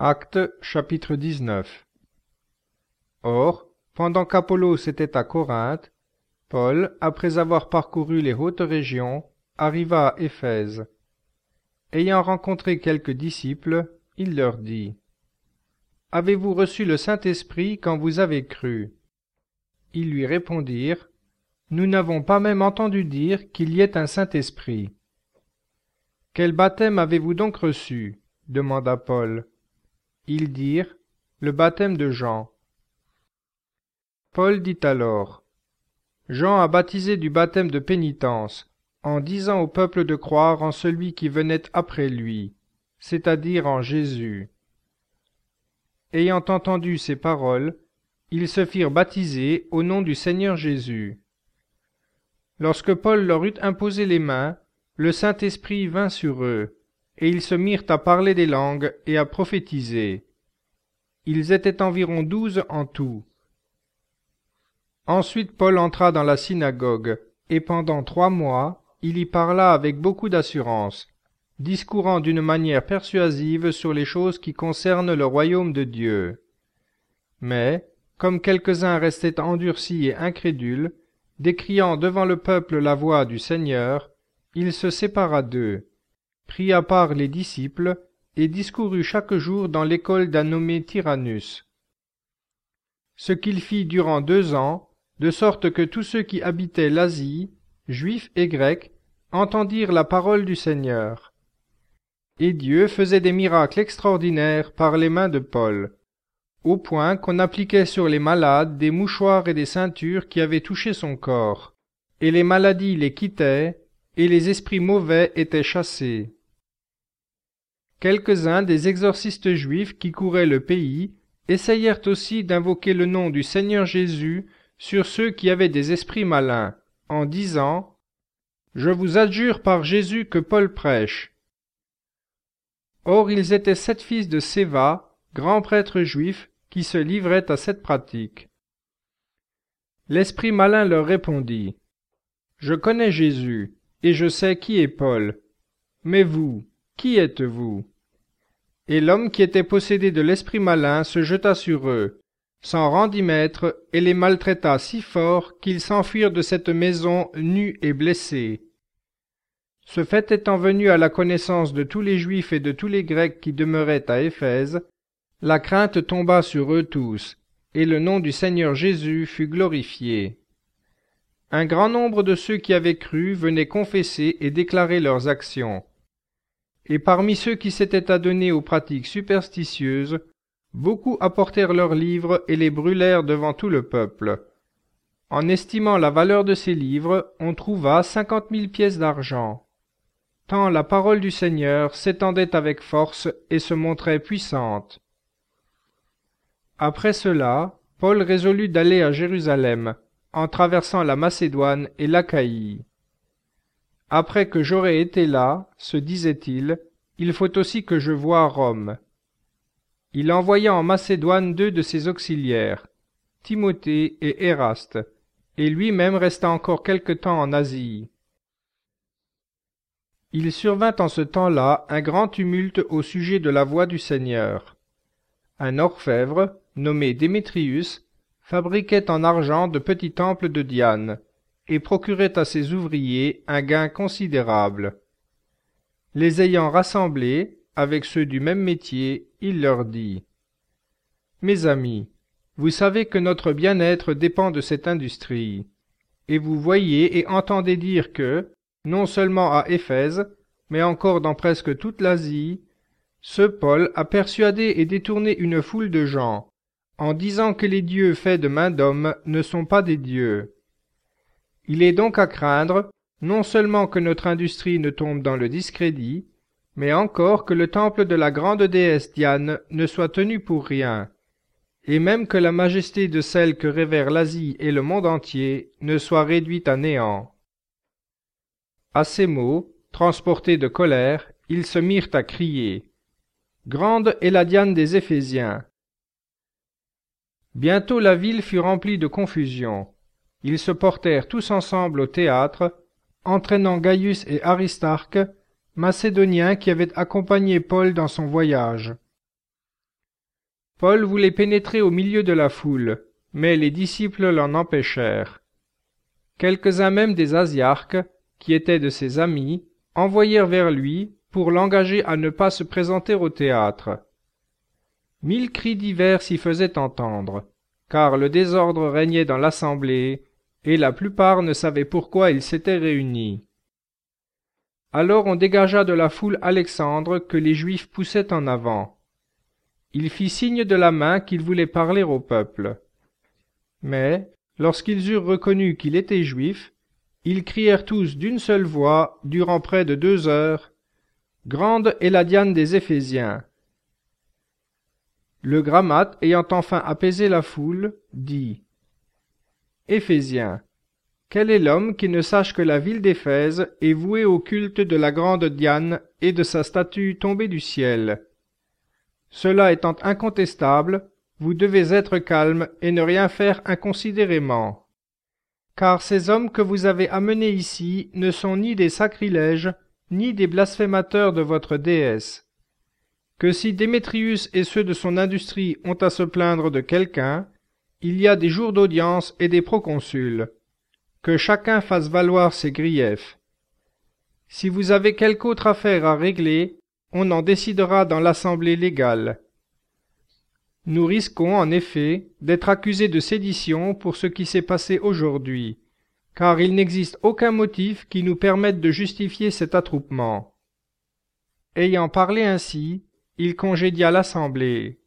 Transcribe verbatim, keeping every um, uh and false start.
Actes chapitre dix-neuf. Or, pendant qu'Apollos était à Corinthe, Paul, après avoir parcouru les hautes régions, arriva à Éphèse. Ayant rencontré quelques disciples, il leur dit : « Avez-vous reçu le Saint-Esprit quand vous avez cru ? » Ils lui répondirent : « Nous n'avons pas même entendu dire qu'il y ait un Saint-Esprit. »« Quel baptême avez-vous donc reçu ? » demanda Paul. Ils dirent : « Le baptême de Jean. » Paul dit alors : « Jean a baptisé du baptême de pénitence, en disant au peuple de croire en celui qui venait après lui, c'est-à-dire en Jésus. » Ayant entendu ces paroles, ils se firent baptiser au nom du Seigneur Jésus. Lorsque Paul leur eut imposé les mains, le Saint-Esprit vint sur eux, et ils se mirent à parler des langues et à prophétiser. Ils étaient environ douze en tout. Ensuite Paul entra dans la synagogue, et pendant trois mois, il y parla avec beaucoup d'assurance, discourant d'une manière persuasive sur les choses qui concernent le royaume de Dieu. Mais, comme quelques-uns restaient endurcis et incrédules, décriant devant le peuple la voix du Seigneur, il se sépara d'eux, prit à part les disciples, et discourut chaque jour dans l'école d'un nommé Tyrannus. Ce qu'il fit durant deux ans, de sorte que tous ceux qui habitaient l'Asie, juifs et grecs, entendirent la parole du Seigneur. Et Dieu faisait des miracles extraordinaires par les mains de Paul, au point qu'on appliquait sur les malades des mouchoirs et des ceintures qui avaient touché son corps, et les maladies les quittaient, et les esprits mauvais étaient chassés. Quelques-uns des exorcistes juifs qui couraient le pays essayèrent aussi d'invoquer le nom du Seigneur Jésus sur ceux qui avaient des esprits malins, en disant : « Je vous adjure par Jésus que Paul prêche. » Or ils étaient sept fils de Séva, grands prêtres juifs, qui se livraient à cette pratique. L'esprit malin leur répondit : « Je connais Jésus, et je sais qui est Paul. Mais vous, qui êtes-vous ? » Et l'homme qui était possédé de l'esprit malin se jeta sur eux, s'en rendit maître et les maltraita si fort qu'ils s'enfuirent de cette maison nus et blessés. Ce fait étant venu à la connaissance de tous les Juifs et de tous les Grecs qui demeuraient à Éphèse, la crainte tomba sur eux tous, et le nom du Seigneur Jésus fut glorifié. Un grand nombre de ceux qui avaient cru venaient confesser et déclarer leurs actions. Et parmi ceux qui s'étaient adonnés aux pratiques superstitieuses, beaucoup apportèrent leurs livres et les brûlèrent devant tout le peuple. En estimant la valeur de ces livres, on trouva cinquante mille pièces d'argent. Tant la parole du Seigneur s'étendait avec force et se montrait puissante. Après cela, Paul résolut d'aller à Jérusalem, en traversant la Macédoine et l'Achaïe. Après que j'aurai été là, se disait-il, il faut aussi que je voie Rome. Il envoya en Macédoine deux de ses auxiliaires, Timothée et Éraste, et lui-même resta encore quelque temps en Asie. Il survint en ce temps-là un grand tumulte au sujet de la voix du Seigneur. Un orfèvre, nommé Démétrius, fabriquait en argent de petits temples de Diane, et procurait à ses ouvriers un gain considérable. Les ayant rassemblés, avec ceux du même métier, il leur dit : « Mes amis, vous savez que notre bien-être dépend de cette industrie, et vous voyez et entendez dire que, non seulement à Éphèse, mais encore dans presque toute l'Asie, ce Paul a persuadé et détourné une foule de gens, en disant que les dieux faits de main d'homme ne sont pas des dieux. Il est donc à craindre, non seulement que notre industrie ne tombe dans le discrédit, mais encore que le temple de la grande déesse Diane ne soit tenu pour rien, et même que la majesté de celle que révèrent l'Asie et le monde entier ne soit réduite à néant. » À ces mots, transportés de colère, ils se mirent à crier : « Grande est la Diane des Éphésiens !» Bientôt la ville fut remplie de confusion. Ils se portèrent tous ensemble au théâtre, entraînant Gaius et Aristarque, Macédoniens qui avaient accompagné Paul dans son voyage. Paul voulait pénétrer au milieu de la foule, mais les disciples l'en empêchèrent. Quelques-uns même des Asiarques, qui étaient de ses amis, envoyèrent vers lui pour l'engager à ne pas se présenter au théâtre. Mille cris divers s'y faisaient entendre, car le désordre régnait dans l'assemblée, et la plupart ne savaient pourquoi ils s'étaient réunis. Alors on dégagea de la foule Alexandre que les Juifs poussaient en avant. Il fit signe de la main qu'il voulait parler au peuple. Mais, lorsqu'ils eurent reconnu qu'il était juif, ils crièrent tous d'une seule voix, durant près de deux heures, « Grande est la Diane des Éphésiens !» Le grammate, ayant enfin apaisé la foule, dit « Éphésiens, quel est l'homme qui ne sache que la ville d'Éphèse est vouée au culte de la grande Diane et de sa statue tombée du ciel? Cela étant incontestable, vous devez être calme et ne rien faire inconsidérément. Car ces hommes que vous avez amenés ici ne sont ni des sacrilèges, ni des blasphémateurs de votre déesse. Que si Démétrius et ceux de son industrie ont à se plaindre de quelqu'un, il y a des jours d'audience et des proconsuls. Que chacun fasse valoir ses griefs. Si vous avez quelque autre affaire à régler, on en décidera dans l'assemblée légale. Nous risquons, en effet, d'être accusés de sédition pour ce qui s'est passé aujourd'hui, car il n'existe aucun motif qui nous permette de justifier cet attroupement. » Ayant parlé ainsi, il congédia l'assemblée.